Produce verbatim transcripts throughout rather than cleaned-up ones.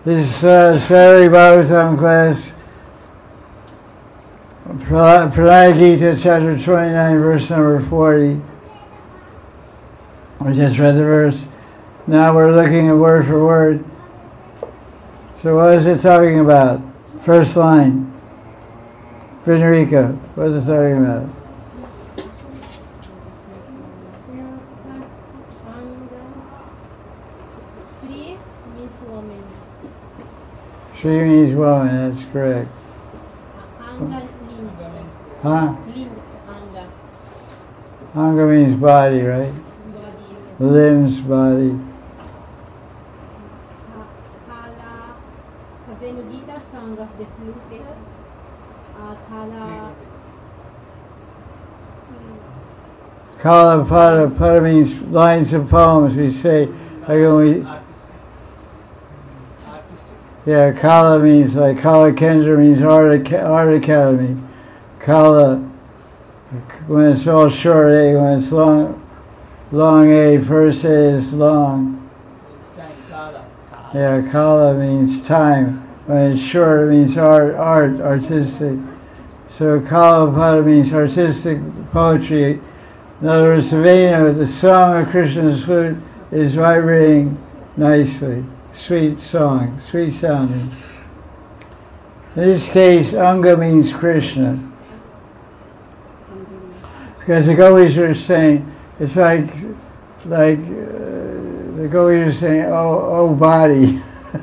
This is uh, Sari Bhagavatam class, Pranaya Gita, chapter twenty-nine, verse number forty. We just read the verse. Now we're looking at word for word. So what is it talking about? First line. Vinarika, what is it talking about? Shri means woman, that's correct. Anga limbs. Huh? Limbs, anga. Anga means body, right? Body. Limbs, body. Kala, the Venudita song of the flute. Uh, Kala. Kala Pada, Pada means lines of poems. We say, like when we, yeah, Kala means like Kala Kendra means art, art academy. Kala, when it's all short A, when it's long, long A, first A is long. Yeah, Kala means time. When it's short, it means art, art, artistic. So Kala Pada means artistic poetry. In other words, the Venu, the song of Krishna's flute, is vibrating nicely. Sweet song, sweet sounding. In this case, Anga means Krishna. Because the gopis are saying, it's like, like uh, the gopis are saying, oh, oh body.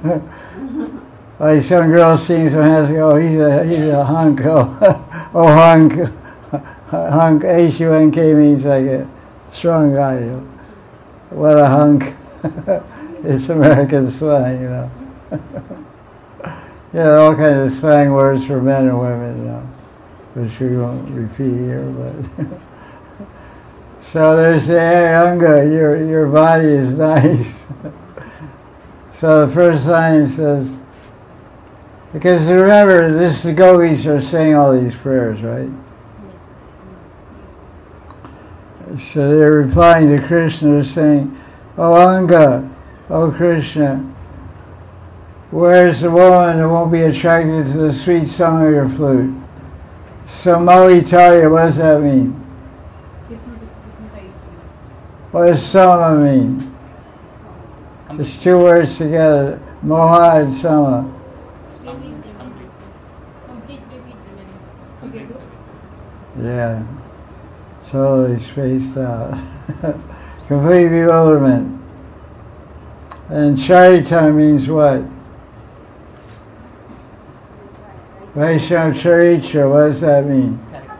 Like some girl seeing some has to go, oh, he's a, he's a hunk, oh, oh hunk. Hunk, H U N K means like a strong guy, you know. What a hunk. It's American slang, you know. Yeah, all kinds of slang words for men and women, you know, which we won't repeat here, but. So there's the hey, Anga, your, your body is nice. So the first line says, because remember, this the gopis are saying all these prayers, right? So they're replying to Krishna, saying, oh Anga, oh Krishna, where's the woman that won't be attracted to the sweet song of your flute? Samalitarya, what does that mean? What does Sama mean? It's two words together, Moha and Sama. Yeah, totally spaced out. Complete bewilderment. And Charita means what? Vaishnava Charitra, what does that mean?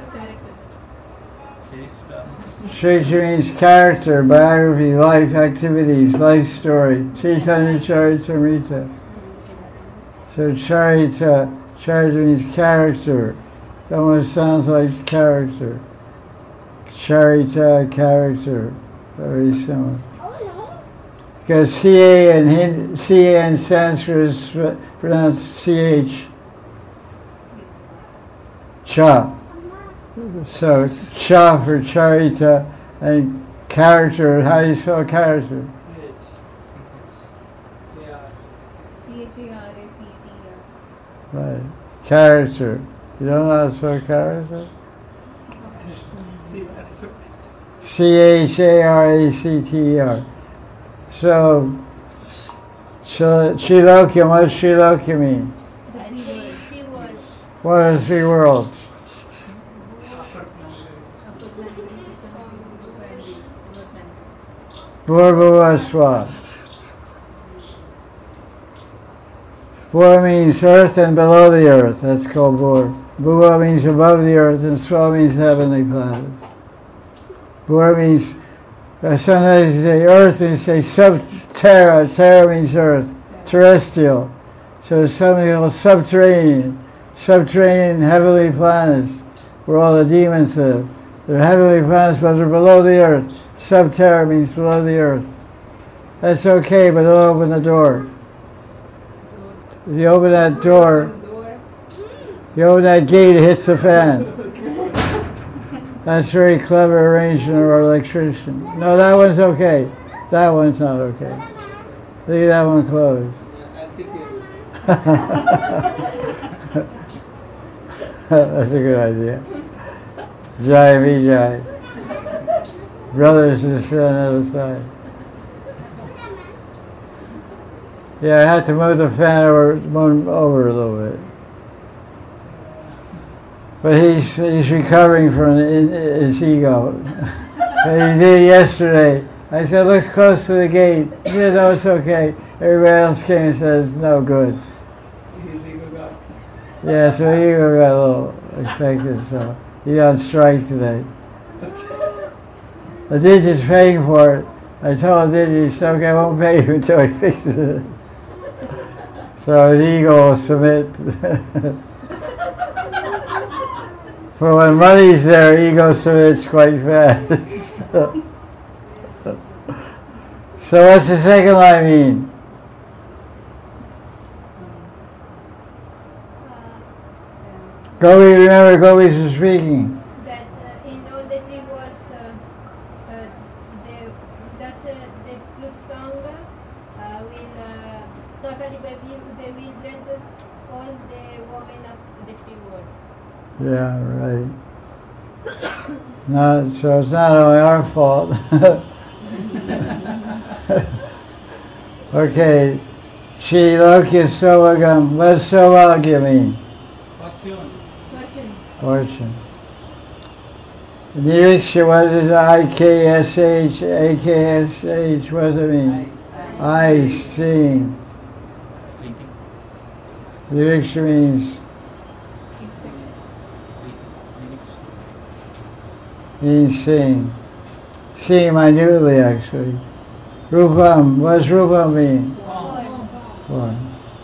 Charitra means character, biography, life activities, life story. Chaitanya Charitamrita. So Charita, Charita means character. It almost sounds like character. Charita, character. Very similar. Because C A in Hindi, C A in Sanskrit is pronounced C H. Cha. So cha for charita and character. How do you spell character? C H A R A C T R. Right. Character. You don't know how to spell character? C H A R A C T E R. So, so Trilokyam, what does Trilokyam mean? What are the three worlds? Bhur-bhuva-swa. Bhur means earth and below the earth. That's called Bhur. Bhuva means above the earth, and Swa means heavenly planets. Bhur means, uh, sometimes you say earth and you say sub-terra. Terra means earth, terrestrial. So something called subterranean. Subterranean heavenly planets, where all the demons live. They're heavenly planets, but they're below the earth. Subterra means below the earth. That's okay, but don't open the door. If you open that door, you open that gate, it hits the fan. That's very clever arrangement of our electrician. No, that one's okay. That one's not okay. Leave that one closed. That's a good idea. Jai Vijay. Brothers just sit on the other side. Yeah, I have to move the fan over, move over a little bit. But he's he's recovering from his ego. He did yesterday. I said, looks close to the gate. He said, no, it's okay. Everybody else came and said, it's no good. His ego got. Yeah, so ego got a little affected, so he's on strike today. The Digi's paying for it. I told Digi, he said, okay, I won't pay you until he fixes it. So the ego will submit. For when money's there, ego submits quite fast. So what's the second line mean? Gopi, remember Gopis was speaking. That uh, in all the three words, uh, uh, the, that uh, the flute song uh, will uh, totally bewil- bewildered all the women of the three words. Yeah, right. Not, so it's not only our fault. Okay. Chi Lokya Sovagam. What does Sovagya mean? Fortune. Fortune. Niriksha, what is I K S H, A K S H, what does it mean? Eyes, seeing. Niriksha means, means seeing. Seeing minutely, actually. Rupam, what does Rupam mean? Form.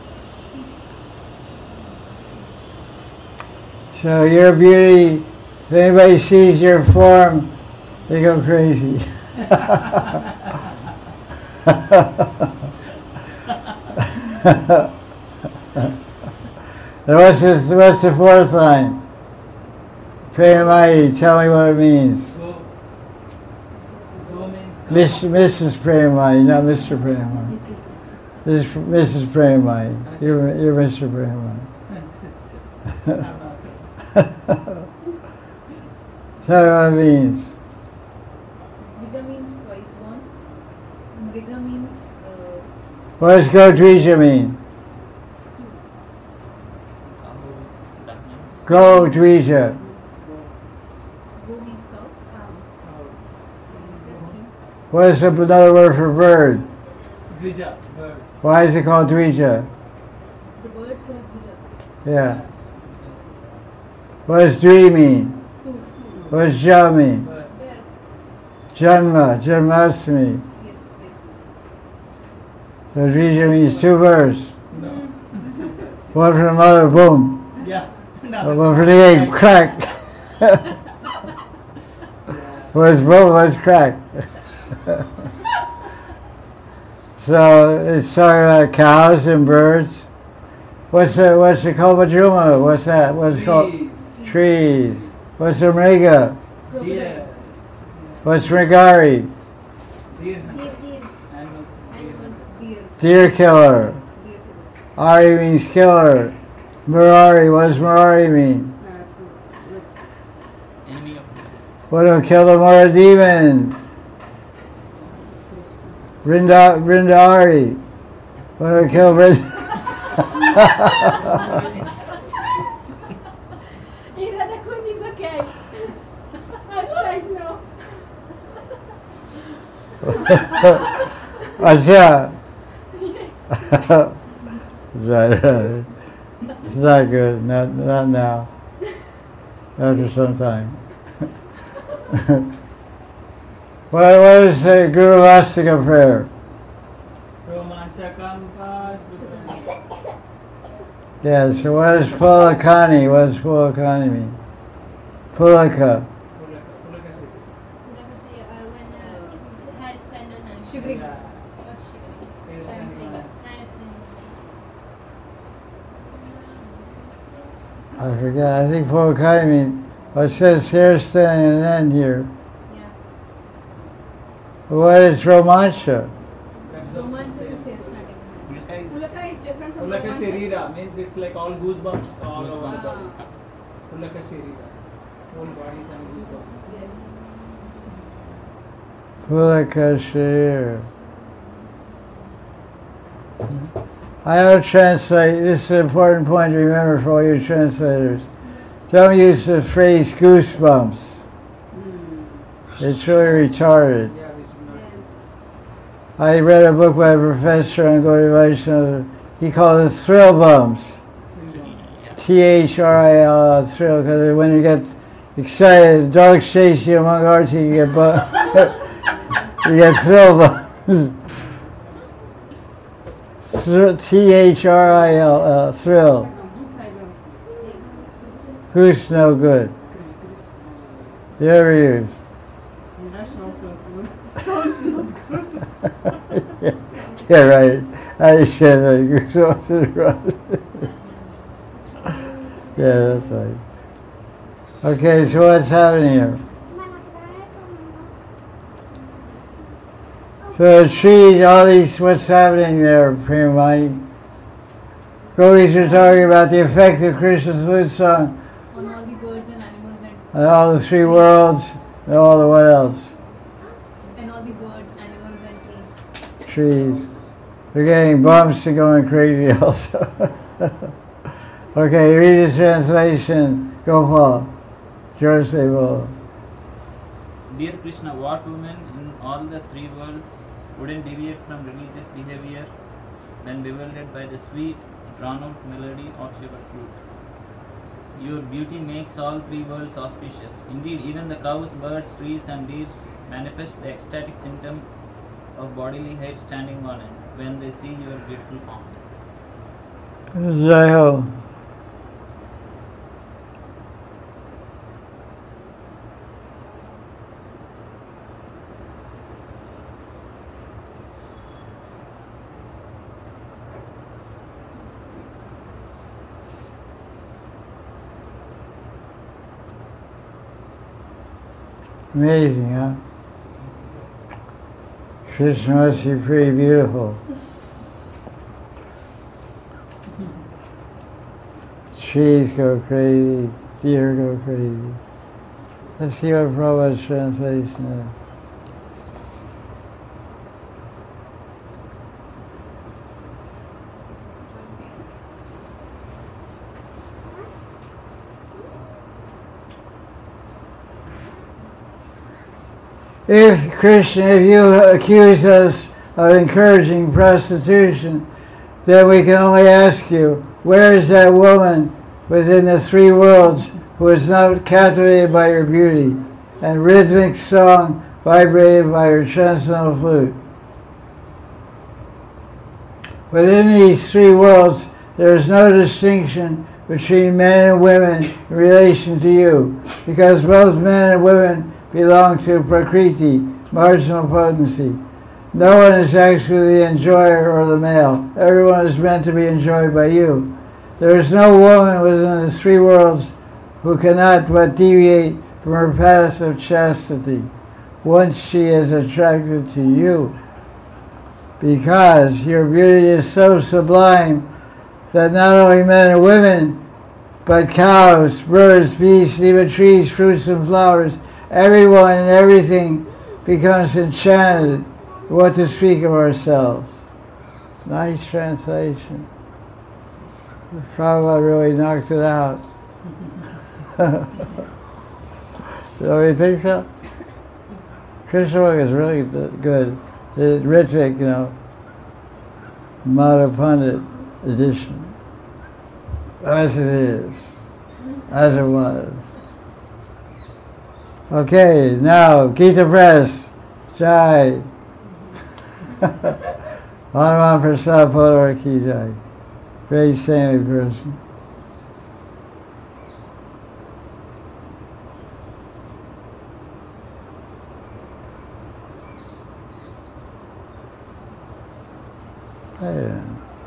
So your beauty, if anybody sees your form, they go crazy. And what's, this, what's the fourth line? Premai, tell me what it means. Go. Go means go. Miss, Missus Premai, not Mister Premai. This is Missus Premai. You're, you're Mister Premai. Tell me what it means. Dvija means twice born. Mriga means uh, What does Godrija mean? Godrija. go means cow. What is another word for bird? Dvija, birds. Why is it called Dvija? The birds called Dvija. Yeah. What does Dvi mean? Two. What does Ja mean? Birds. Janma, Janmashtami. Yes, yes. So Dvija means two birds. No. One for the mother, boom. Yeah. One for the egg, crack. What's boom, what's crack. So it's talking about cows and birds. What's the what's the Kalpajuma? What's that? What's it called? Trees. Trees. What's the Mriga? Deer. What's Mrigari? Deer. Deer, deer, Animals. animals. Deers. Deer killer. Deer killer. Ari means killer. Murari, what does Murari mean? Enemy of What will kill the Mara demon? Rinda, Rindari. What will kill Rind? In Radhakund is okay. Outside, no. Acha. Yes. Right, right. It's not good. Not, not now. After some time. what, what is the Guru Vastika prayer? Romanchakam Pasrutam. Yeah, so what is Pulakani? What does Pulakani mean? Pulaka. Pulaka Siddhi. When uh, her stand on hand. Shivering. Yeah. Oh, shivering. Hair standing on that. I forget. I think Pulakani means, well, it says here standing an end here. Yeah. What is Romancha? That is also Romancha is same. here starting. Pulaka is Pulaka is different. different from Pulaka Bhagwan Shakti. Sharira means it's like all goosebumps all over the Ah. body. Pulaka Sharira. Whole bodies and goosebumps. Yes. Pulaka Sharira. I will translate. This is an important point to remember for all you translators. Don't use the phrase goosebumps. It's really retarded. Yeah, we should not. Yes. I read a book by a professor on Gaudiya Vaishnava. He called it thrill bumps. T H R I L, thrill, because when you get excited, dogs chase you among arts, you get bu- you get thrill bumps. T H R I L, uh, thrill. Goose no good. You ever use? yeah, yeah, right. I said uh, goose off to the right. Yeah, that's right. Okay, so what's happening here? So the trees, all these, what's happening there, Premai? Gopis are talking about the effect of Krishna's flute song On all the birds and animals and, on all the three worlds, and all the what else? and all the birds, animals and trees. Trees. They're getting bumps and going crazy also. Okay, read the translation. Gopal. George Devol. Dear Krishna, what woman in all the three worlds wouldn't deviate from religious behavior when bewildered by the sweet, drawn-out melody of your flute? Your beauty makes all three worlds auspicious. Indeed, even the cows, birds, trees, and deer manifest the ecstatic symptom of bodily hair standing on end when they see your beautiful form. Jai Ho. Amazing, huh? Krishna must be pretty beautiful. Trees go crazy, deer go crazy. Let's see what Prabhupada's translation is. If, Krishna, if you accuse us of encouraging prostitution, then we can only ask you, where is that woman within the three worlds who is not captivated by your beauty and rhythmic song vibrated by your transcendental flute? Within these three worlds, there is no distinction between men and women in relation to you, because both men and women belong to Prakriti, marginal potency. No one is actually the enjoyer or the male. Everyone is meant to be enjoyed by you. There is no woman within the three worlds who cannot but deviate from her path of chastity once she is attracted to you, because your beauty is so sublime that not only men and women, but cows, birds, beasts, even trees, fruits, and flowers, everyone and everything becomes enchanted. What to speak of ourselves. Nice translation. Prabhupada really knocked it out. Don't you think so? Krishna book is really good. The Ritvik, you know, Madhav Pandit edition. As it is. As it was. Okay, now, Gita Press, Jai. Hanuman Prasad Podar Ki Jai. Great saintly person. Yeah.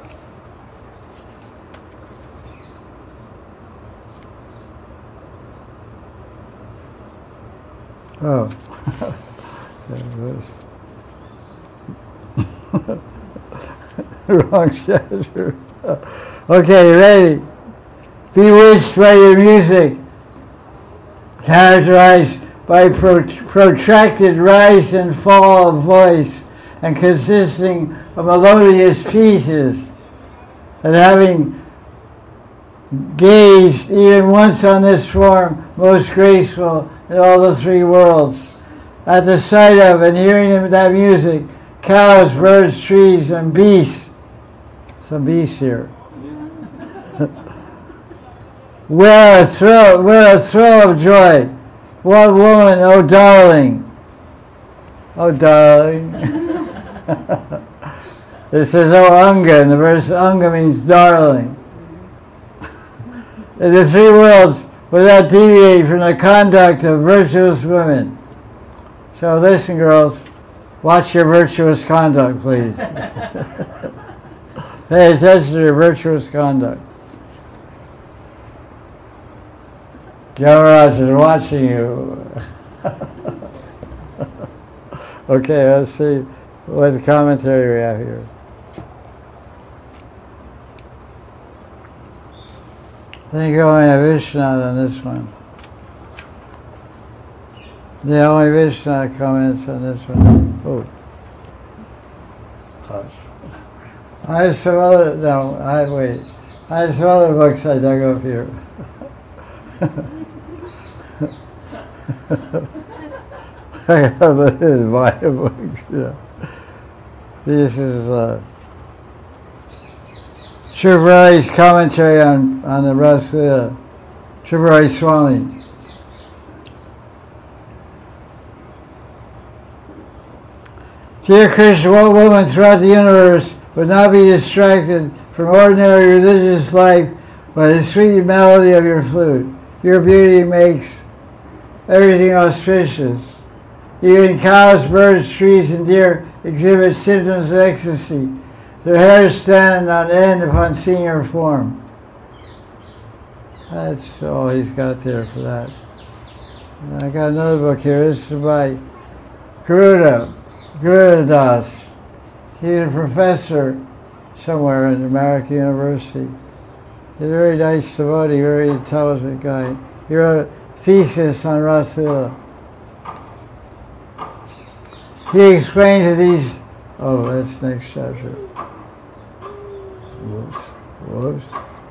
Oh. That was wrong chapter. Okay, ready? Bewitched by your music, characterized by pro- protracted rise and fall of voice and consisting of melodious pieces, and having gazed even once on this form most graceful in all the three worlds, at the sight of and hearing that music, cows, birds, trees, and beasts, some beasts here, wear a thrill, wear a thrill of joy. One woman, oh darling, oh darling. It says, oh Anga, and the verse Anga means darling. In the three worlds, without deviating from the conduct of virtuous women. So listen, girls, watch your virtuous conduct, please. Pay attention to your virtuous conduct. Yamaraj is watching you. Okay, let's see what commentary we have here. I think we only have Vishwanath on this one. The only Vishwanath comments on this one. Oh. Close. I have some other, no, I, wait. I have some other books I dug up here. I have it in my books, yeah. This is uh, Trivari's commentary on, on the Rasa, Trivari Swami. Dear Krishna, what woman throughout the universe would not be distracted from ordinary religious life by the sweet melody of your flute? Your beauty makes everything auspicious. Even cows, birds, trees, and deer exhibit symptoms of ecstasy. Their hairs stand on end upon seeing your form. That's all he's got there for that. And I got another book here. This is by Garuda, Garuda Das. He's a professor somewhere at American University. He's a very nice devotee, very intelligent guy. He wrote a thesis on Rasila. He explained that these, oh, that's next chapter. Whoops, whoops.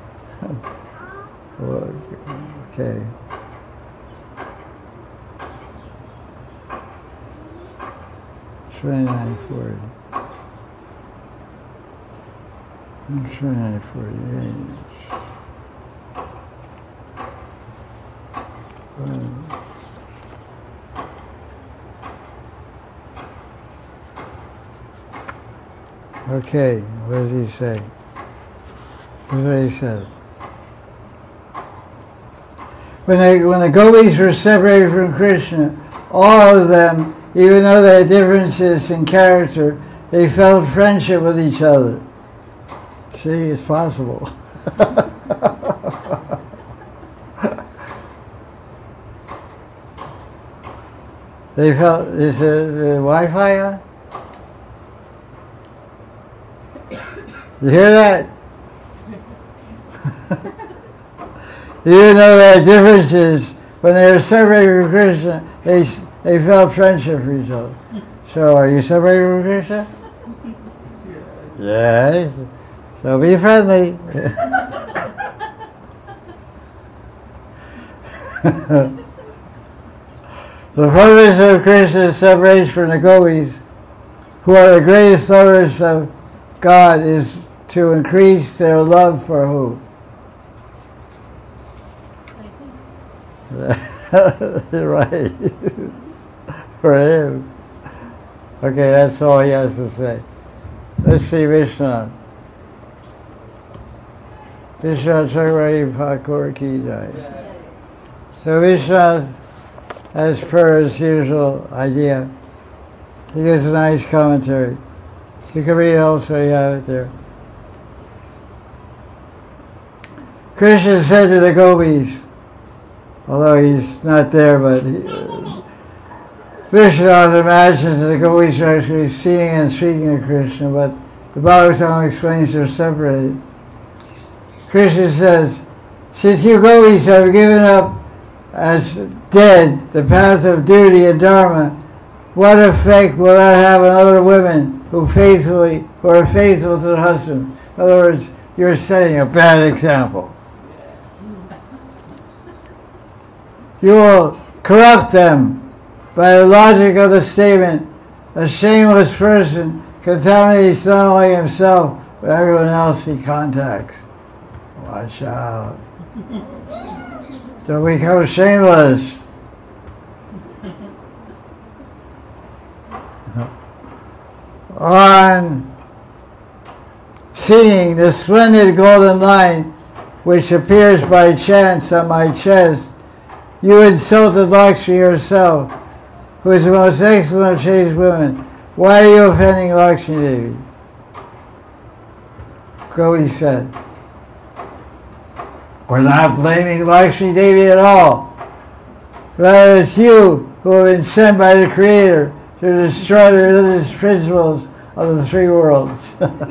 Okay. twenty-nine forty. twenty-nine forty-eight. Okay, what does he say? Here's what he says. When, they, when the gopis were separated from Krishna, all of them, even though they had differences in character, they felt friendship with each other. See, it's possible. They felt, is the, the Wi-Fi on? You hear that? Even though they had differences, when they were separated from Krishna, they, they felt friendship for each other. So, are you separated from Krishna? Yes. So be friendly. The purpose of Krishna's separation from the gopis, who are the greatest lovers of God, is to increase their love for who? Right. For him. Okay, that's all he has to say. Let's see Vishwanath. Vishwanath Chakravarti Thakur ki jai. So Vishwanath, as per his usual idea, he gives a nice commentary. You can read it also, you have it there. Krishna said to the gopis, although he's not there, but he, uh, Vishwanath imagines that the gopis are actually seeing and speaking of Krishna, but the Bhagavatam explains they're separated. Krishna says, since you gopis have given up as dead the path of duty and dharma, what effect will that have on other women who faithfully, who are faithful to their husband? In other words, you're setting a bad example. You will corrupt them by the logic of the statement, a shameless person contaminates not only himself, but everyone else he contacts. Watch out. Don't become shameless. On seeing the splendid golden line which appears by chance on my chest, you insulted Lakshmi herself, who is the most excellent of chaste women. Why are you offending Lakshmi Devi? Gopi said, we're not blaming Lakshmi Devi at all. Rather, it's you who have been sent by the Creator to destroy the religious principles of the three worlds.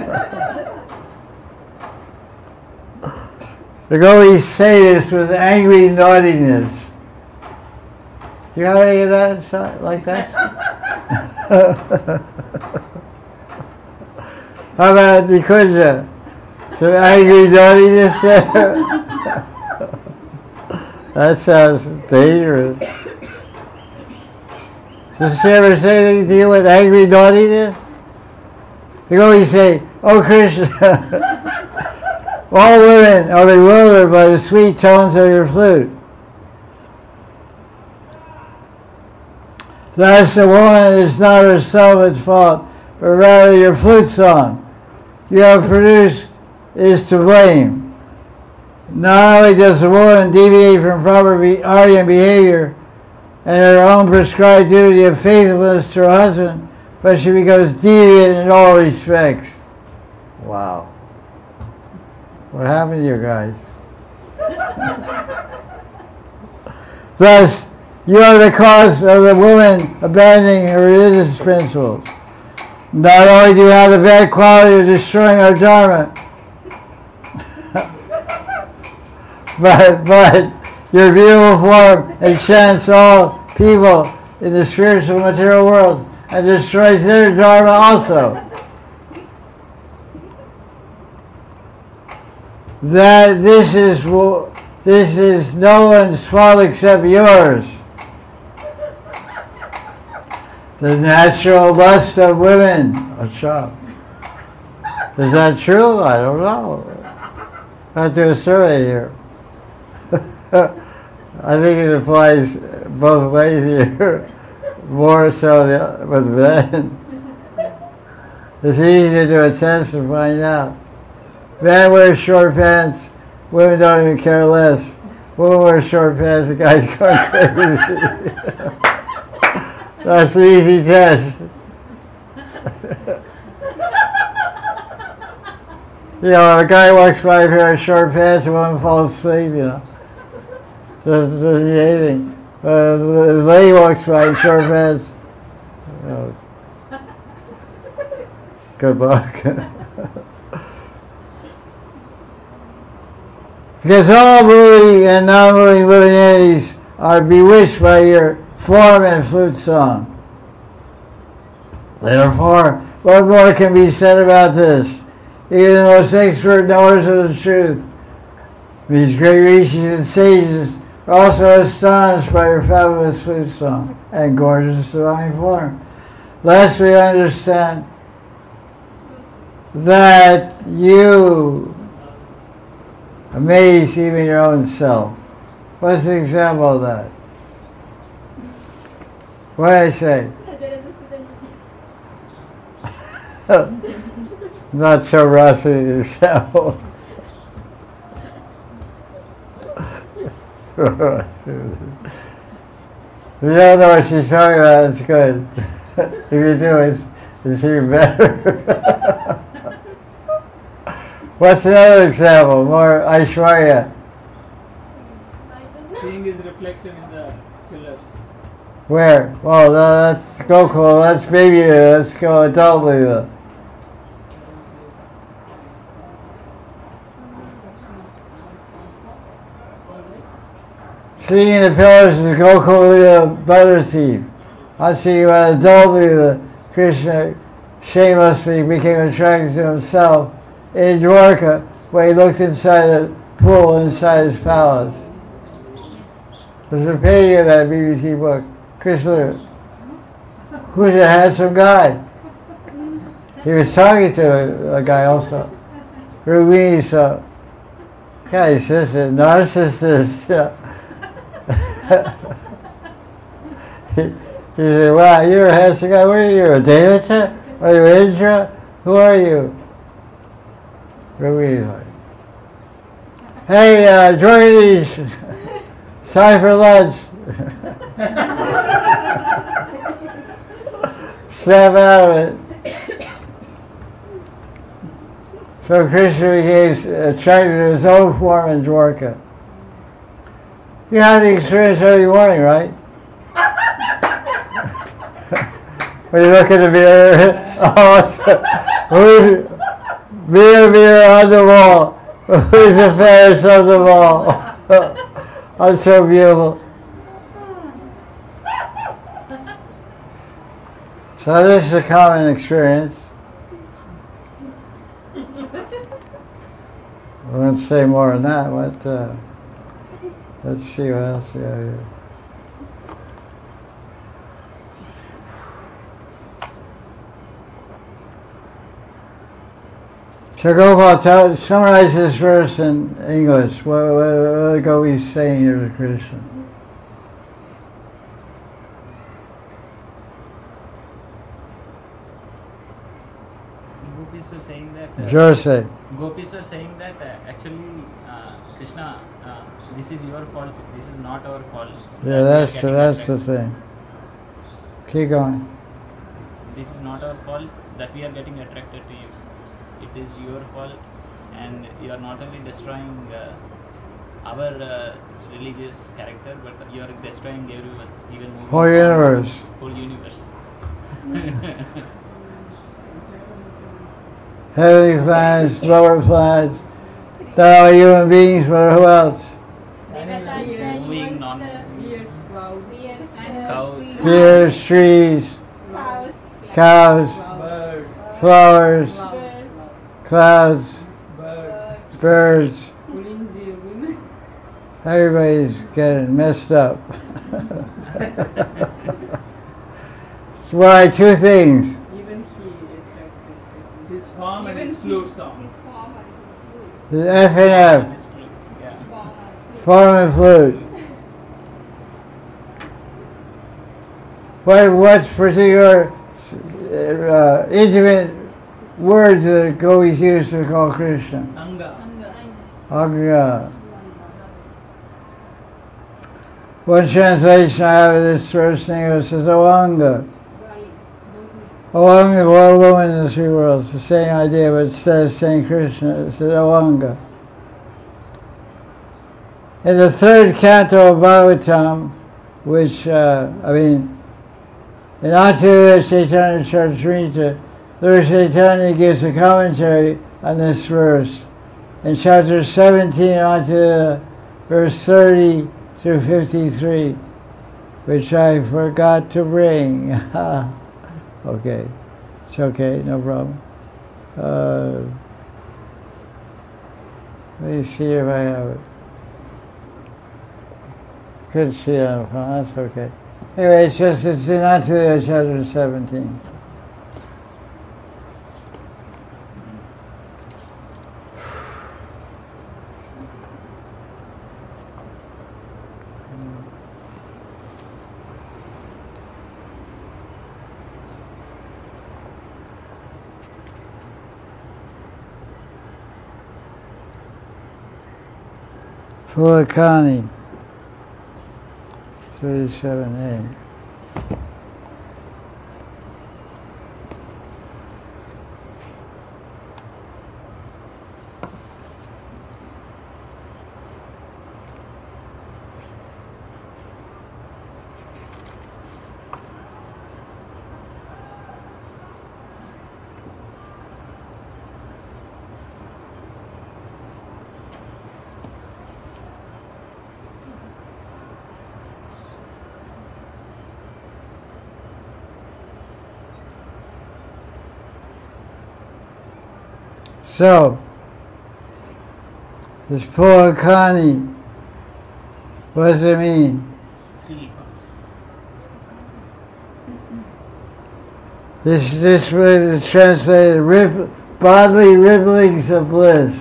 The Gopis say this with angry naughtiness. Do you have any of that inside, like that? How about Nikunja? Some angry naughtiness there? That sounds dangerous. Does she ever say anything to you with angry naughtiness? They always say, oh Krishna, all women are bewildered by the sweet tones of your flute. Thus the woman is not herself at fault, but rather your flute song you have produced is to blame. Not only does the woman deviate from proper be- Aryan behavior and her own prescribed duty of faithfulness to her husband, but she becomes deviant in all respects. Wow. What happened to you guys? Thus, you are the cause of the woman abandoning her religious principles. Not only do you have the bad quality of destroying our dharma, but, but your beautiful form enchants all people in the spiritual material world and destroys their dharma also. That this is this is no one's fault except yours. The natural lust of women. Achha. Is that true? I don't know. I have to do a survey here. I think it applies both ways here. More so the, with men. It's easy to do a test and find out. Men wear short pants, women don't even care less. Women wear short pants, the guy's going crazy. That's the easy test. You know, a guy walks by a pair of short pants, a woman falls asleep, you know. Doesn't do anything. Uh, the lady walks by in short pants. Oh. Good luck. Because all moving and non-moving living entities are bewitched by your form and flute song. Therefore, what more can be said about this? Even the most expert knowers of the truth, these great rishis and sages, are also astonished by your fabulous flute song and gorgeous divine form. Lest we understand that you amaze even your own self. What's the example of that? What did I say? Not so rusty example. If you don't know what she's talking about, it's good. If you do, it's, it's even better. What's another example? More Aishwarya. Seeing his reflection in the pillars. Where? Well, that's Gokul. That's baby. Let's go adult Leela. Sitting in the pillars of Gokula butter thief. I see when adultly the Krishna shamelessly became attracted to himself in Dwarka when he looked inside a pool inside his palace. There's a page of that B B C book. Krishna, who's a handsome guy? He was talking to a, a guy also. Rumi, so, yeah, he's just a narcissist. Yeah. he, he said, wow, you're a handsome guy. What are you, a Devata? Are you Indra? Who are you? Rumi's like, hey, uh, join these. Time for lunch. Snap out of it. So Krishna became attracted to his own form in Dwarka. You have the experience every morning, right? When you look in the mirror, oh, who's, mirror, mirror on the wall, who's the fairest on the wall? I'm so beautiful. So this is a common experience. I won't say more than that, but uh, let's see what else we have here. So Gopal, tell, summarize this verse in English. What, what, what are Gopi saying here to Krishna? Gopis were saying that. Uh, Jose. Gopis were saying that uh, actually, uh, Krishna, uh, this is your fault. This is not our fault. Yeah, that's the, that's the thing. Keep going. This is not our fault that we are getting attracted to you. It is your fault, and you are not only destroying uh, our uh, religious character, but you are destroying everyone's, even moving Whole universe. Whole universe. Heavenly planets, lower planets, not only human beings, but who else? Moving non cows, Deers, trees, Cows. cows, Birds. flowers, clouds, Birds. birds. Pulinzi, women. Everybody's getting messed up. So why two things? Even he attracted his form and his flute song. The F and F, this flute, yeah. form and flute. What what particular uh, intimate words that Gopis used to call Krishna? Anga. Anga. One translation I have of this verse in English says, O Anga. O Anga, one woman in the three worlds. It's the same idea, but instead of saying Krishna, it says O Anga. In the third canto of Bhagavatam, which, uh, I mean, in Atila Chaitanya Charitamrita, Lord Chaitanya gives a commentary on this verse. In chapter seventeen, Atila, verse thirty through fifty-three, which I forgot to bring. Okay, it's okay, no problem. Uh, let me see if I have it. Couldn't see it on the phone, that's okay. Anyway, it's just, it's in Atila chapter seventeen. Fulakani, thirty-seven A. So, this Pulakani, what does it mean? Three cups. This this word is translated rip, bodily ripplings of bliss.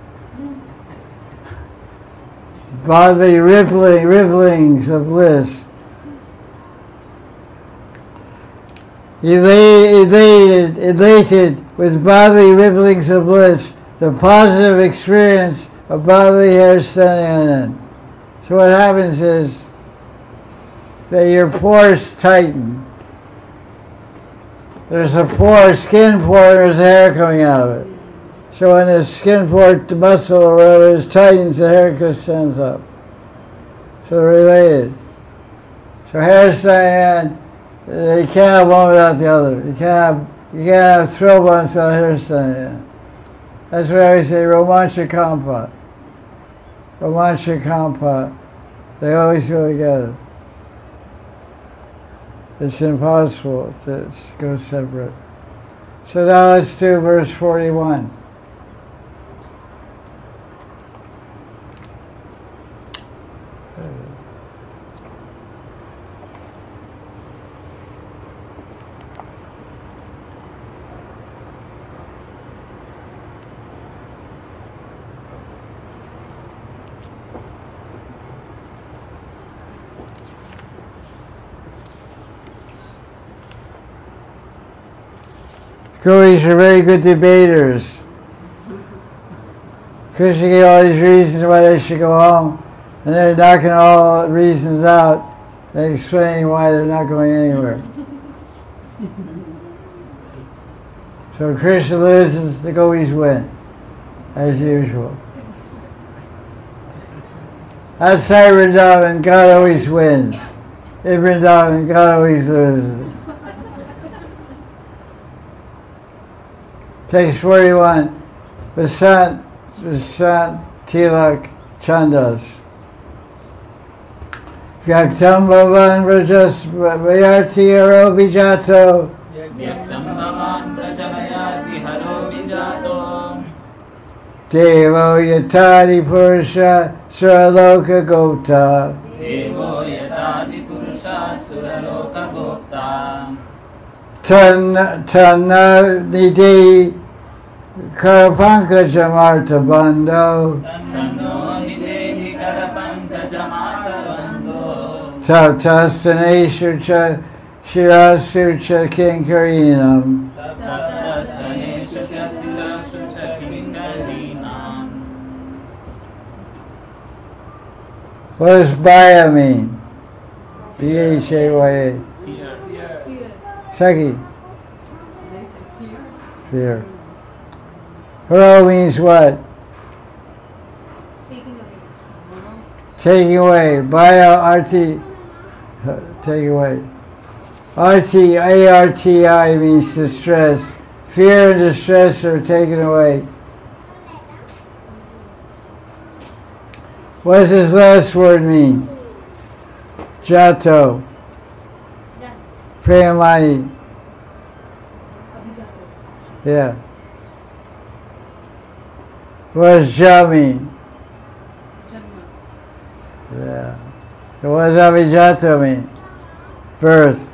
Bodily rippling, ripplings of bliss. Elated, elated, elated with bodily ripplings of bliss, the positive experience of bodily hair standing on end. So what happens is that your pores tighten. There's a pore, skin pore, and there's hair coming out of it. So when the skin pore, the muscle or whatever is tightens, the hair just stands up. So they're related. So hair standing on, they can't have one without the other. You can't have, you can't have thrill buns without hair standing on. That's what I always say, romancha compa. Romancha compa. They always go together. It's impossible to go separate. So now let's do verse forty-one. Gauris are very good debaters. Krishna gave all these reasons why they should go home, and they're knocking all reasons out and explaining why they're not going anywhere. So Krishna loses, the Gauris win, as usual. Outside Vrindavan, God always wins. In Vrindavan, God always loses. Text forty-one, Vasant, Vasant Tilak Chandas. Vyaktam Bhavan Rajas Vayarti Haro Vijato. Vyaktam bhavan prajamayati haro vijato. Devo Yatadi Purusha Suraloka Gopta. Devo yatadi purusha suraloka gopta. Tan Tanna Nidhi Karapankaja Marta Bando. Tanno nidehi karapankaja matavando. Taptastaneshu cha Shirasu cha Kinkarinam. Taptastaneshu cha shirasu cha kinkarinam. What does Bhaya mean? B H A Y A. Fear. Fear. Saki, They say fear. fear. Haro means what? Taking away. Taking away. Bhaya, arti, take away. Arti, A R T I means distress. Fear and distress are taken away. What does this last word mean? Jato. Yeah. Premamani. Abhijato. Yeah. What does Ja mean? Janma. Yeah. So what does Abhijato mean? Birth. Birth.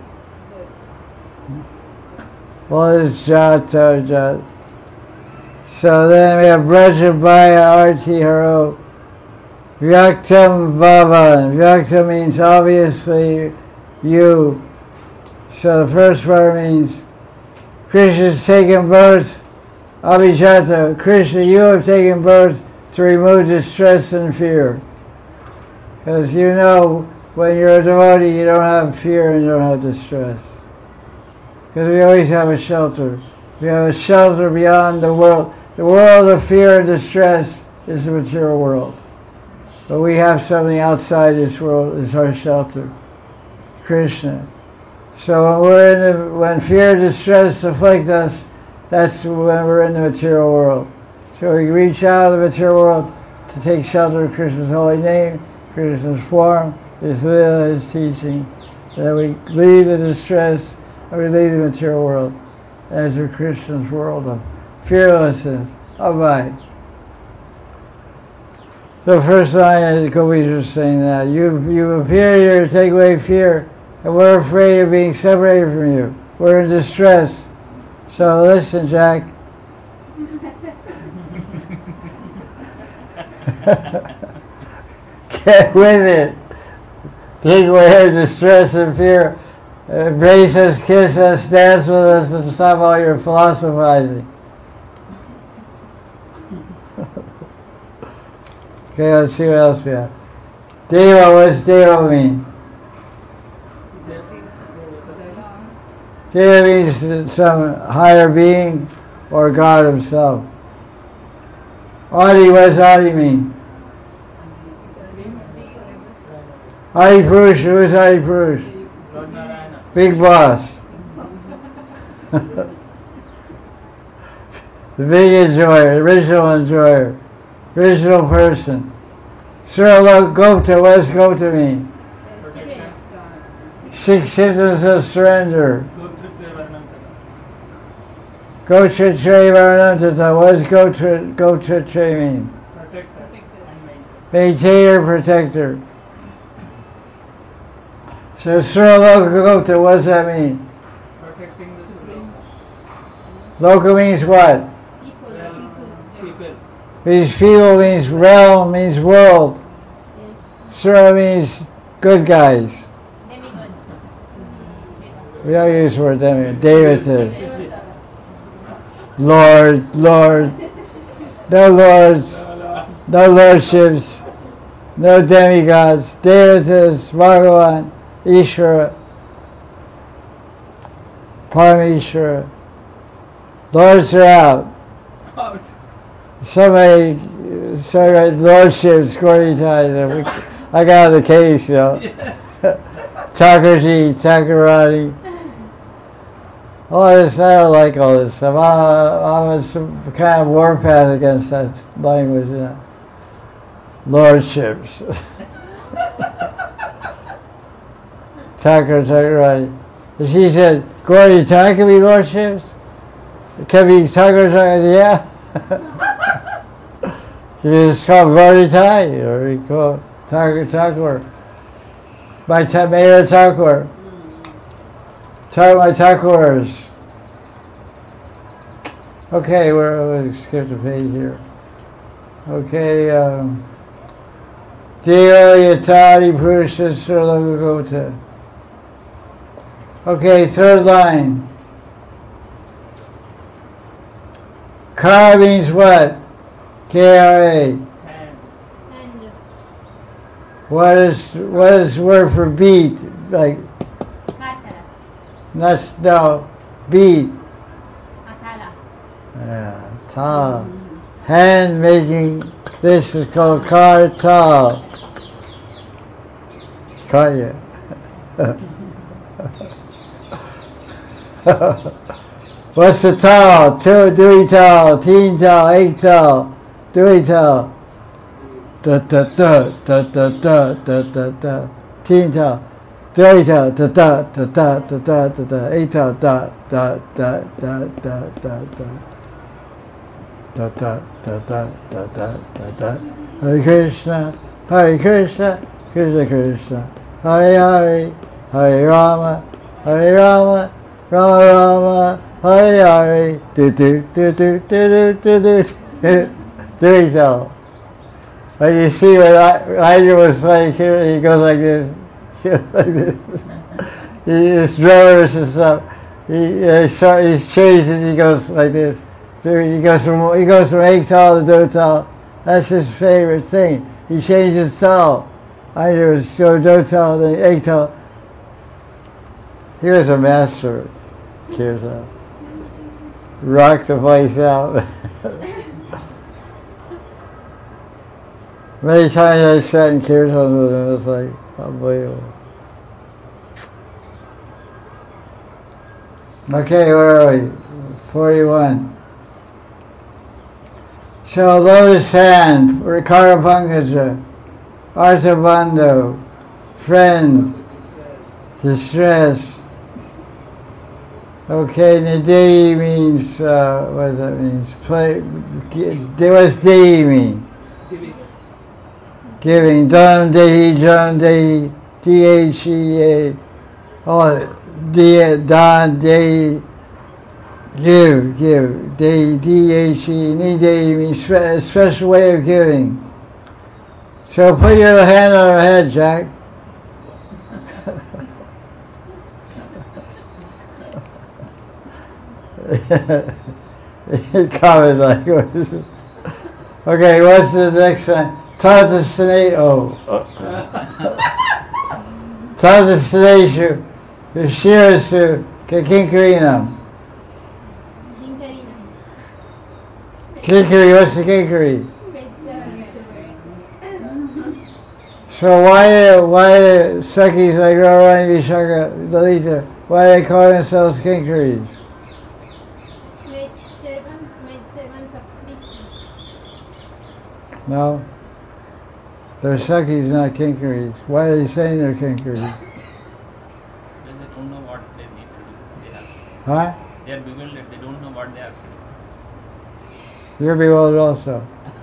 What is Jato, Jat? So then we have Brajabhaya Arti Haro. Vyaktam Bhavan. Vyaktam means obviously you. So the first word means Krishna's taken birth. Abhijato, Krishna, you have taken birth to remove distress and fear. Because you know when you're a devotee you don't have fear and you don't have distress. Because we always have a shelter. We have a shelter beyond the world. The world of fear and distress is the material world. But we have something outside this world is our shelter. Krishna. So when we're in the, when fear and distress afflict us, that's when we're in the material world. So we reach out of the material world to take shelter of Krishna's holy name, Krishna's form, His lila, His teaching. Then we leave the distress and we leave the material world, enter Krishna's world of fearlessness, Abide. The first line of Gopi was saying that. You, you appear here to take away fear, and we're afraid of being separated from you. We're in distress. So listen, Jack. Get with it. Take away our distress and fear. Embrace us, kiss us, dance with us, and stop all your philosophizing. Okay, let's see what else we have. Deva, what's Deva mean? Deva means some higher being or God himself. Adi, what does Adi mean? Adi Purush, who is Adi Purush? Big boss. The big enjoyer, original enjoyer, original person. Suralok Gopta, what does Gopta mean? Six symptoms of surrender. Gotra Tre Varnantata, what does Gotra, Gotra Tre mean? Maintainer, protector. So Suraloka Gopta, what does that mean? Protecting the Supreme. Loka means what? People, Realm, people. people. Means people, means realm, means world. Yes. Sura means good guys. Demigods. We don't use the word demigod. Devatas. Lord, Lord. No lords, no lordships, no demigods. Devatas, Bhagavan, Ishvara, Parameshvara. Lords are out. Out. Somebody, somebody, lordships, Gauritai. I got the case, you know. Chakraji, Chakrati. All this, I don't like all this stuff. I'm, I'm a some kind of warpath against that language, you know. Lordships. Chakra, Chakrati. And she said, Gauritai can be lordships? It can be Chakra, Chakrati, yeah. It's called Gauritai, or we call it Thakur Thakur. By Mayor Thakur. Talk my Thakurs. Okay, we're going to skip the page here. Okay, um, Deo Yatari Purusha Suralokagota. Okay, third line. Kara means what? K R A. Hand. And What is what is the word for beat? Like Kata. that's no beat. Atala. Yeah, ta. Hand making. This is called kartal. Kaya. What's the tal? Two, dui tal, teen tal, eight tal, dui tal. Da da da da da da da da da. Teen tal, dui tal, da da da da da da da da. Eight tal, da da da da da da da. Da da da da da da da da. Hare Krishna, Hare Krishna, Krishna Krishna, Hare Hare, Hare Rama, Hare Rama, Rama Rama, Hare Hare, do do do do do do do do. Doing so. But you see when Roger was playing here, he goes like this, he goes like this. He is drummers and stuff. He uh, start, he's changed and he goes like this. He goes from he goes from eight tal to do tal. That's his favorite thing. He changes tal. I was go do tal, then eight tal. He was a master. Cheers out. Rocked the place out. Many times I sat in Kirtan with him, it was like unbelievable. Okay, where are we? forty-one. So lotus hand, Rakara Pankaja, Arthabandhu, friend, distress. Okay, Nadei means, uh, what does that mean? Play, what's Dei mean? Giving. Giving. Dhanam Dehi, Janam Dehi, D H E A. Oh, D, Dan, Dehi. Give, give. Dehi, D H E. Nidei means spe- a special way of giving. So put your hand on her head, Jack. Common language. Okay, what's the next one? Tata Sineto. Tata Sineto. Shirasu Kakinkarinam. Dinkarina. Kinkari, what's the kinkari? It's, So why why the Sakis like Rarani Vishaka Dalita, why they call themselves kinkaris? Maid servants, maid servants of Krishna. No. They're Sakis, not kinkaris. Why are they saying they're kinkaris? Because they don't know what they need to do. They have. Huh? They are bewildered. They don't know what they have to do. You're bewildered also.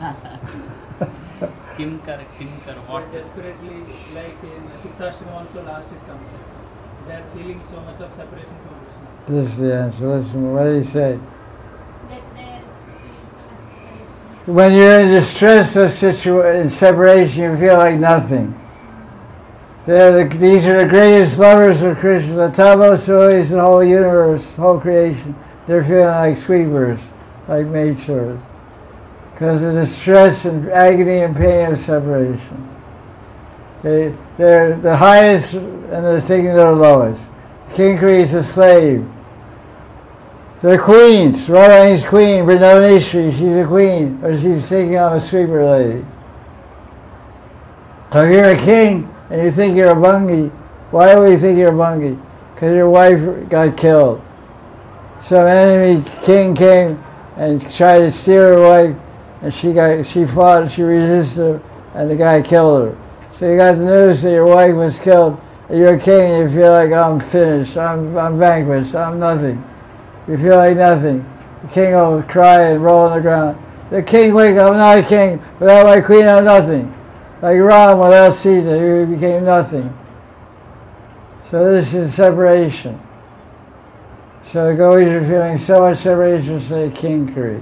Kimkar, Kimkar, what? But desperately, like in Shiksashram also last it comes. They are feeling so much of separation from Krishna. This is the answer. Listen, what do you say? That there is separation. When you're in distress or situa- in separation, you feel like nothing. They're the, these are the greatest lovers of Krishna, the topmost always in the whole universe, whole creation. They're feeling like sweepers, like maidservants, because of the stress and agony and pain of separation. They, they're the highest and they're thinking they're the lowest. Kinkari is a slave. They're queens. Radharani's queen, Vrindavaneshwari, she's a queen, or she's taking on a sweeper lady. So if you're a king and you think you're a bungi, why would you think you're a bungi? Because your wife got killed. Some enemy king came and tried to steal her wife, and she got she fought, she resisted, and the guy killed her. So you got the news that your wife was killed, and you're a king, and you feel like I'm finished, I'm I'm vanquished, I'm nothing. You feel like nothing. The king will cry and roll on the ground. The king, wake up, I'm not a king. Without my queen, I'm nothing. Like Ram without Sita, he became nothing. So this is separation. So the gopis are feeling so much separation, say kinkari.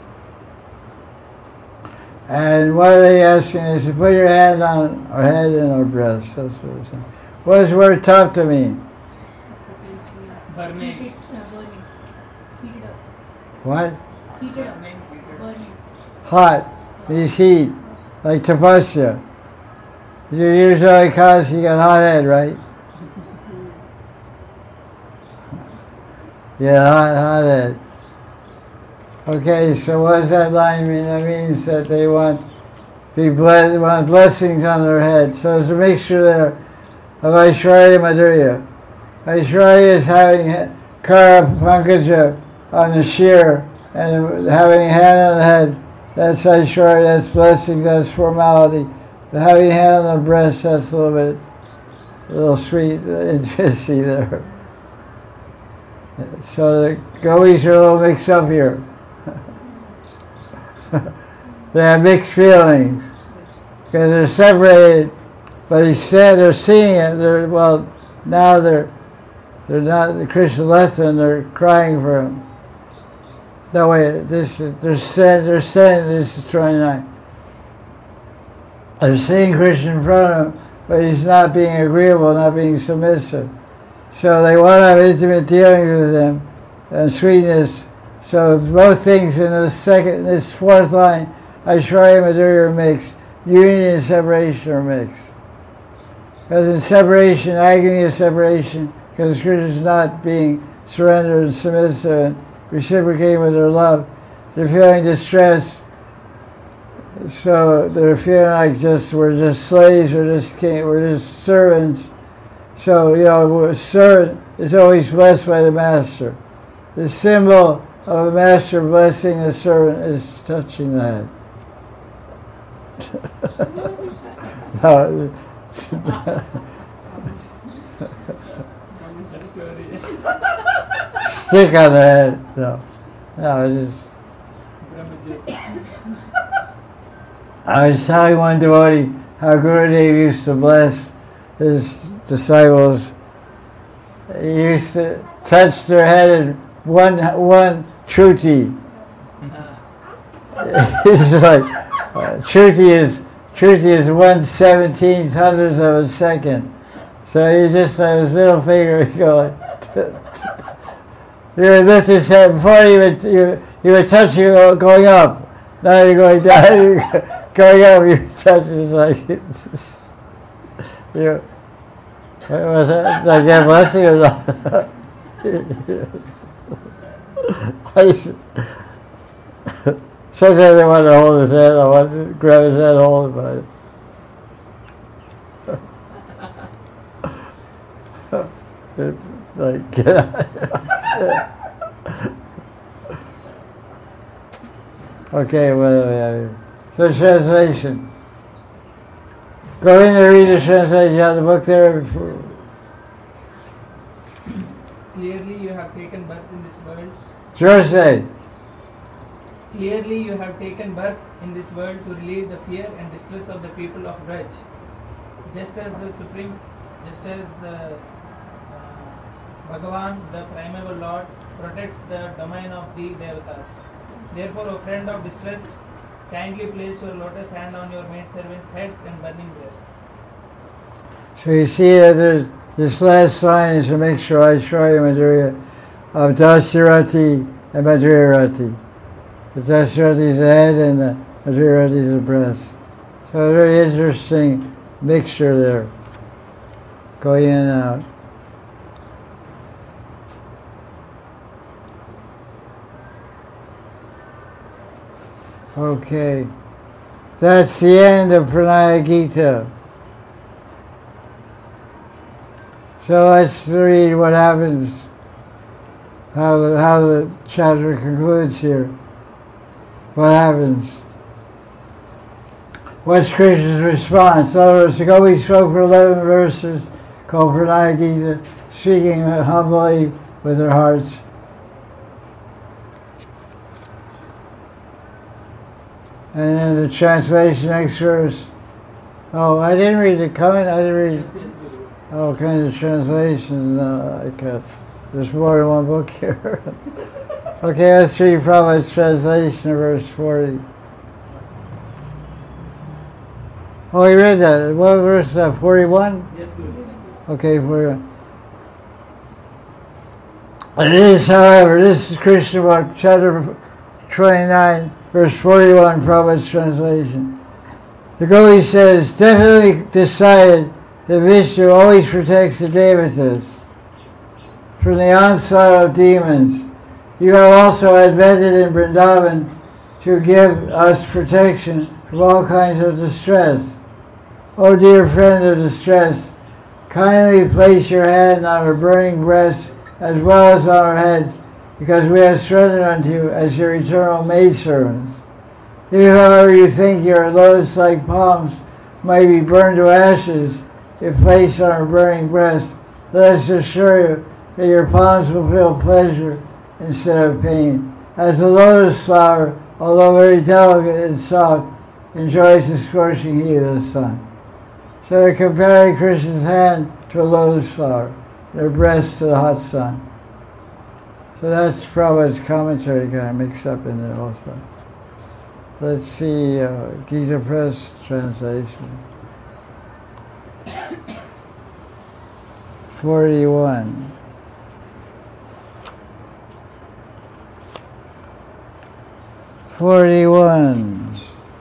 And what are they asking is to put your hand on our head and our breast. That's what it's saying. What does the word tapta mean? Burning. Heated, uh, burning. Heated up. What? Heated up. Burning. Burning. Hot. Means heat. Like tapasya. Usually because you got hot head, right? Yeah, hot, hot head. Okay, so what does that line mean? That means that they want be blessed, want blessings on their head. So there's a mixture there of Aishwarya Madhurya. Aishwarya is having Kara Pankaja on the shear and having a hand on the head. That's Aishwarya, that's blessing, that's formality. But having a hand on the breast, that's a little bit, a little sweet intimacy there. So the gopis are a little mixed up here. They have mixed feelings because they're separated, but instead they're seeing it. They're well now they're they're not. Krishna left them. They're crying for him. No wait, this is they're standing. They're standing. This is twenty-nine. They're seeing Krishna in front of them, but he's not being agreeable, not being submissive. So they want to have intimate dealings with him and sweetness. So both things in the second, this fourth line, Aishwarya Madhurya are mixed. Union and separation are mixed. Because in separation, agony of separation, because Krishna is not being surrendered and submissive and reciprocating with their love, they're feeling distress. So they're feeling like just we're just slaves, we're just king, we're just servants. So, you know, a servant is always blessed by the master. The symbol of a master blessing a servant is touching the head. No. Story. stick on the head. No, no, it's just. I was telling one devotee how Gurudev used to bless his disciples. He used to touch their head in one one truti. It's like uh, truti is truti is one seventeenth hundredth of a second. So you just have his middle finger go like. You would lift his head before you would you you would touch you going up. Now you're going down. You're going up. You touch it like you. Was that did I get a blessing or not? I used, sometimes I want to hold his head. I want to grab his head, hold it by it. It's like get out. Okay, what do we have here? So translation. Go in and read the translation. You have the book there. Clearly you have taken birth in this world. Sure say. Clearly you have taken birth in this world to relieve the fear and distress of the people of Braj. Just as the Supreme, just as uh, uh, Bhagavan, the primeval Lord, protects the domain of the Devatas. Therefore, O friend of distressed, kindly place your lotus hand on your maidservants' heads and burning breasts. So you see that there's this last line is a mixture, Aishwarya Madhurya, of Dasarati and Madhurya Rati. The Dasarati is the head and the Madhurya Rati is the breast. So a very interesting mixture there, going in and out. Okay, that's the end of Pranaya Gita. So let's read what happens, how the, how the chapter concludes here. What happens? What's Krishna's response? In other words, the Gopi spoke for eleven verses called Pranaya Gita, speaking humbly with their hearts. And then the translation, next verse. Oh, I didn't read the comment. I didn't read all kinds of translations. Uh, I got, there's more than one book here. Okay, let's read Prabhupada's translation of verse forty. Oh, you read that. What verse is that? forty-one? Yes, Guru. Okay, forty-one. It is, however, this is Krishna book, chapter twenty-nine. Verse forty-one, Prabhupada's translation. The Gopi says, definitely decided that Vishnu always protects the Devatas from the onslaught of demons. You have also advented in Vrindavan to give us protection from all kinds of distress. O dear friend of distress, kindly place your hand on our burning breasts as well as on our heads, because we have surrendered unto you as your eternal maidservants. If, however, you think your lotus-like palms might be burned to ashes if placed on our burning breast, let us assure you that your palms will feel pleasure instead of pain. As the lotus flower, although very delicate and soft, enjoys the scorching heat of the sun. So they're comparing Krishna's hand to a lotus flower, their breast to the hot sun. So that's Prabhupada's commentary kind of mixed up in there also. Let's see, uh, Gita Press translation. forty-one. forty-one.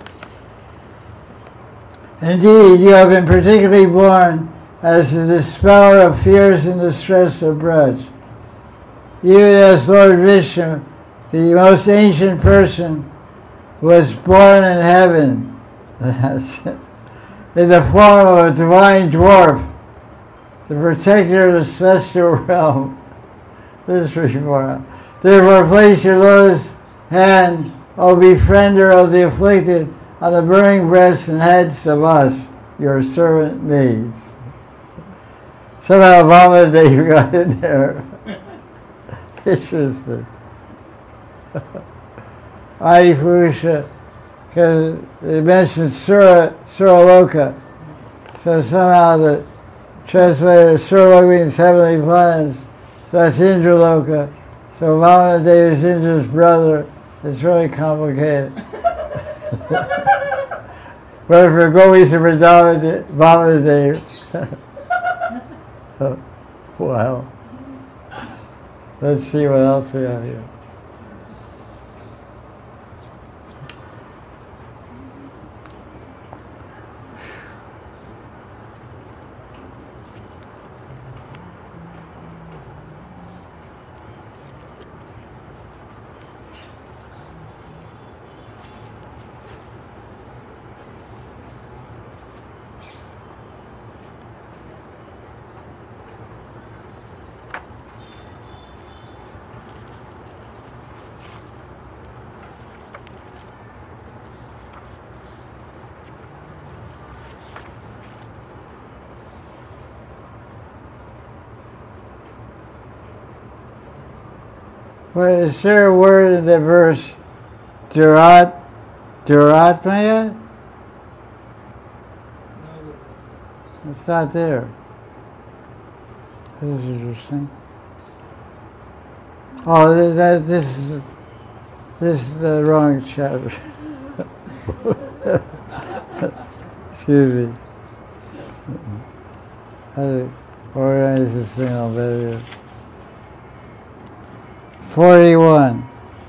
Indeed, you have been particularly born as the dispeller of fears and distress of Braj. Even as Lord Vishnu, the most ancient person, was born in heaven in the form of a divine dwarf, the protector of the celestial realm. This is before. Therefore place your lotus hand, O befriender of the afflicted, on the burning breasts and heads of us, your servant maids. Somehow Vamadeva got in there. Interesting. Adi Purusha, because it mentions Sura, Suraloka. So somehow the translator Suraloka means heavenly planets. So that's Indraloka. So Vamanadeva is Indra's brother. It's really complicated. But for Gopis and Vamanadeva, oh, wow. Let's see what else we have here. Well, is there a word in the verse, Durat, Duratmaya? It's not there. This is interesting. Oh, th- that this is this is the wrong chapter. Excuse me. How to organize this thing all better. Forty-one.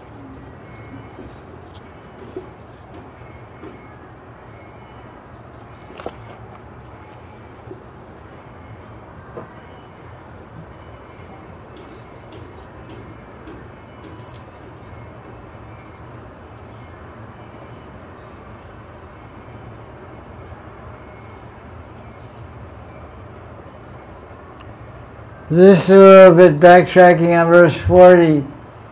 This is a little bit backtracking on verse forty.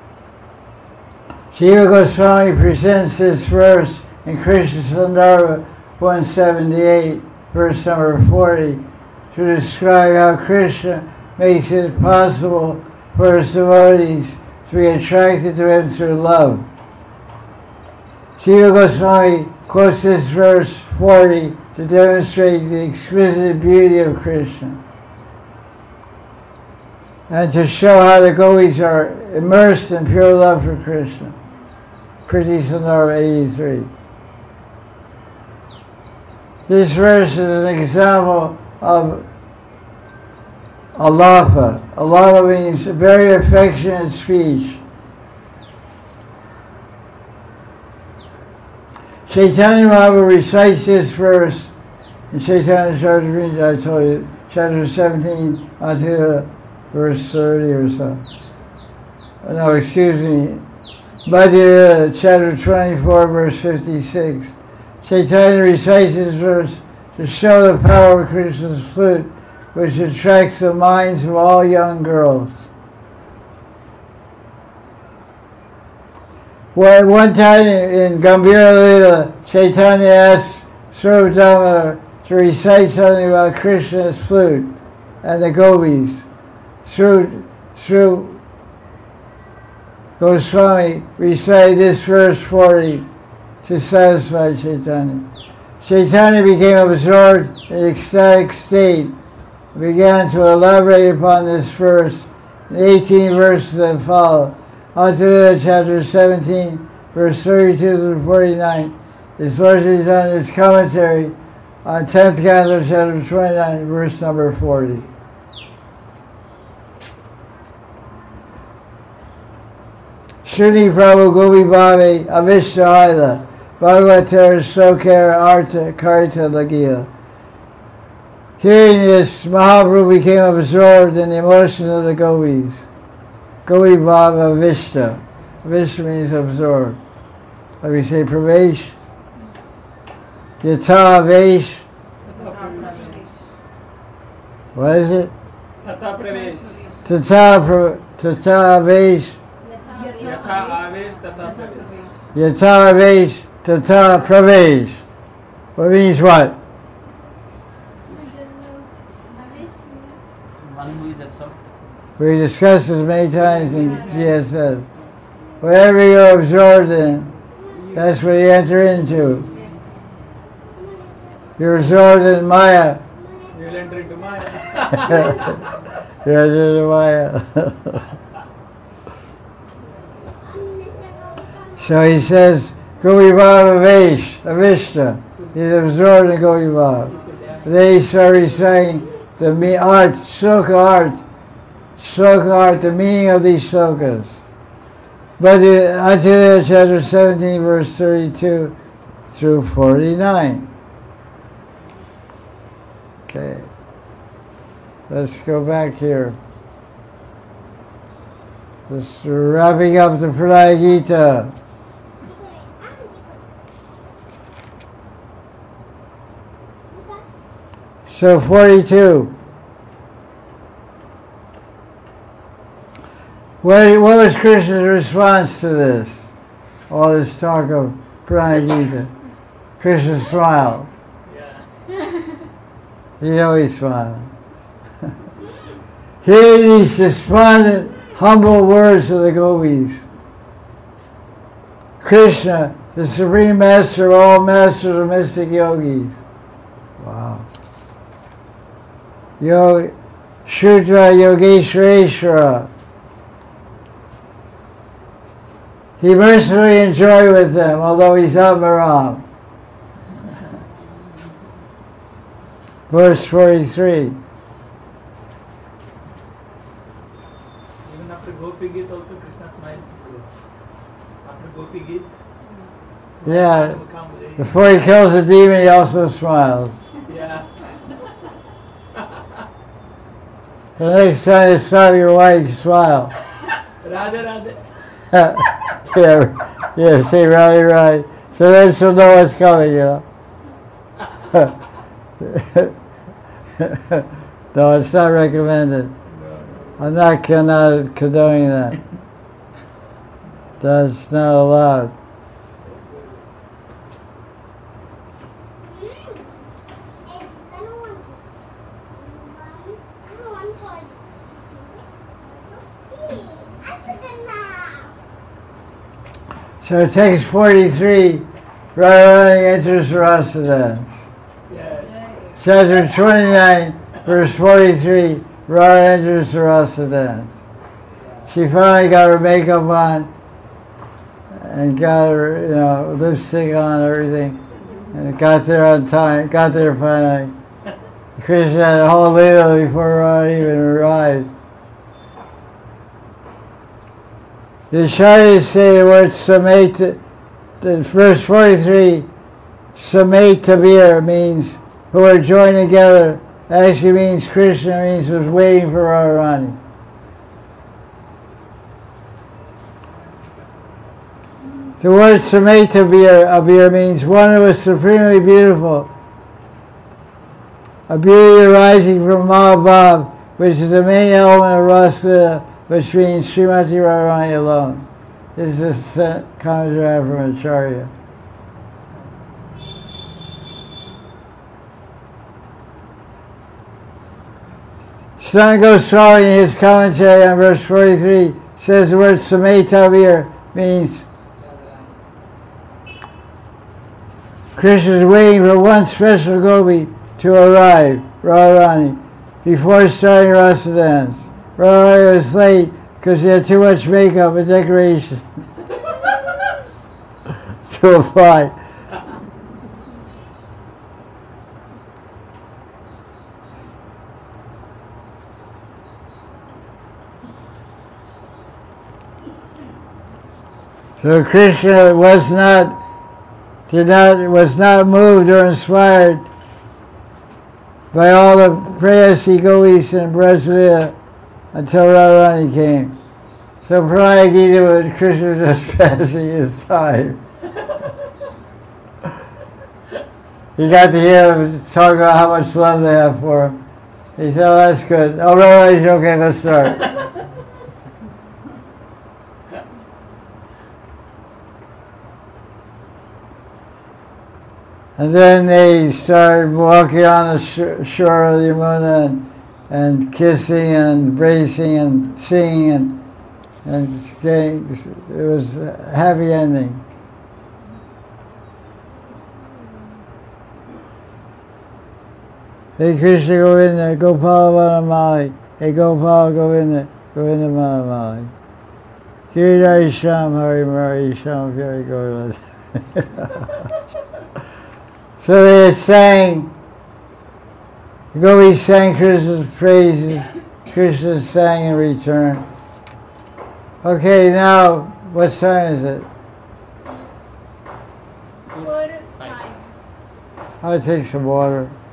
Jiva Goswami presents this verse in Krishna Sandarbha one seventy-eight, verse number forty, to describe how Krishna makes it possible for his devotees to be attracted to him through love. Jiva Goswami quotes this verse forty to demonstrate the exquisite beauty of Krishna, and to show how the gopis are immersed in pure love for Krishna. Kriti Sandarbha eighty-three. This verse is an example of alafa. Alafa means very affectionate speech. Chaitanya Mahaprabhu recites this verse in Chaitanya Charitamrita, I told you, chapter seventeen, until verse thirty or so. No, excuse me. Madhya, chapter twenty-four, verse fifty-six. Chaitanya recites this verse to show the power of Krishna's flute, which attracts the minds of all young girls. Well, at one time in Gambhira Lila, Chaitanya asked Swarup Damodar to recite something about Krishna's flute and the gopis. Swarup Goswami recited this verse forty to satisfy Chaitanya. Chaitanya became absorbed in ecstatic state and began to elaborate upon this verse in eighteen verses that follow. Altogether, chapter seventeen, verse thirty-two through forty-nine, is Lord Chaitanya's commentary on tenth canto, chapter twenty-nine, verse number forty. Shuni Prabhu Gopi Bhave Avishtahaila Bhagavatar Sokar Arta Karta Lagia. Hearing this, Mahaprabhu became absorbed in the emotions of the gopis. Gopi Bhava Avishta. Avishta means absorbed. Like we say, Pravesh. Yata Avesh. What is it? Tata Pravesh. Tata Tata Avesh. Yatha Avesh Tata Pravesh. Yata Avesh Tata Pravesh. What means what? One who is absorbed. We discussed this many times in G S S. Whatever you're absorbed in, that's what you enter into. You're absorbed in Maya. You'll enter into Maya. You enter into Maya. So he says, Govibhav Avesh, Avishta. He's absorbed in Govibhav. Then he started reciting the me art, sloka art, sloka art, the meaning of these slokas. But in Atilya chapter seventeen, verse thirty-two through forty-nine. Okay. Let's go back here. Just wrapping up the Pranaya Gita. So forty-two. What, what was Krishna's response to this? All this talk of Pranaya Gita. Krishna smiled. Yeah. He always smiled. Hear these despondent, humble words of the gopis. Krishna, the Supreme Master of all masters of mystic yogis. Wow. Yo, Shudra Yogeshwareshwara. He mercifully enjoyed with them, although he's Atmaram. Verse forty-three. Even after Gopi Git also Krishna smiles. After Gopi Git. Yeah. Before he kills the demon, he also smiles. Yeah. The next time you stop your wife, smile. Radhe Radhe. yeah, yeah, say Radhe Radhe. So then she'll know what's coming, you know. No, it's not recommended. I'm not condoning that. That's not allowed. So text forty-three, Radharani enters Rasa dance. Yes. Chapter twenty-nine, verse forty-three, Radha enters the Rasa dance. She finally got her makeup on and got her, you know, lipstick on, everything, and got there on time, got there finally. Krishna had a whole Leela before Radha even arrived. The Acharyas say the word Sameta, the verse forty-three, Sametabir means who are joined together. Actually means Krishna means was waiting for Radharani. The word Sametabir, Abir means one who is supremely beautiful. A beauty arising from Mahabhav, which is the main element of Rasa, which means Srimati Radharani alone. This is a commentary from Acharya. Sanat Goswami in his commentary on verse forty-three says the word Sametabir means Krishna is waiting for one special gopi to arrive, Radharani, before starting Rasa dance. Radharani was late because he had too much makeup and decoration to apply. So Krishna was not, did not, was not moved or inspired by all the prayasi gopis in Brajavila until Radharani came. So Pranaya Gita was Krishna just passing his time. He got to hear them talk about how much love they have for him. He said, oh, that's good. Oh, Radharani's okay, let's start. And then they started walking on the shore of the Yamuna, and and kissing and embracing and singing and and getting, it was a happy ending. Hey Krishna Govinda, Gopala Vanamali. Hey Gopala Govinda, Govinda Vanamali. Giridhari Sham Hari Mari Sham Hari Gaura. So they sang, Gopi sang Krishna's praises, Krishna sang in return. Okay, now, what time is it? Four, five. I'll take some water.